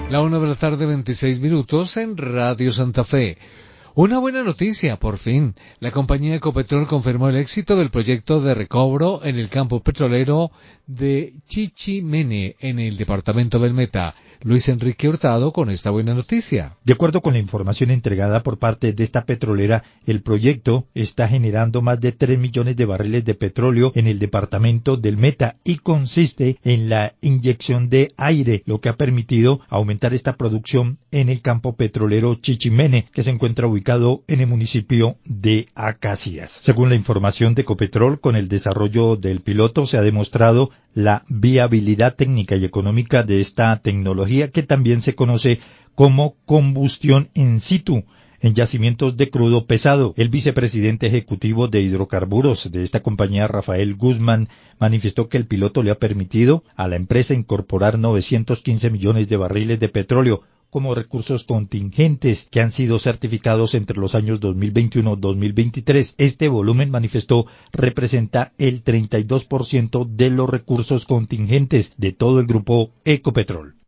La 1 de la tarde, 26 minutos en Radio Santa Fe. Una buena noticia, por fin. La compañía Ecopetrol confirmó el éxito del proyecto de recobro en el campo petrolero de Chichimene, en el departamento del Meta. Luis Enrique Hurtado con esta buena noticia. De acuerdo con la información entregada por parte de esta petrolera, el proyecto está generando más de 3 millones de barriles de petróleo en el departamento del Meta y consiste en la inyección de aire, lo que ha permitido aumentar esta producción en el campo petrolero Chichimene, que se encuentra ubicado en el municipio de Acacias. Según la información de Ecopetrol, con el desarrollo del piloto se ha demostrado la viabilidad técnica y económica de esta tecnología, que también se conoce como combustión in situ en yacimientos de crudo pesado. El vicepresidente ejecutivo de hidrocarburos de esta compañía, Rafael Guzmán, manifestó que el piloto le ha permitido a la empresa incorporar 915 millones de barriles de petróleo como recursos contingentes que han sido certificados entre los años 2021-2023. Este volumen, manifestó, representa el 32% de los recursos contingentes de todo el grupo Ecopetrol.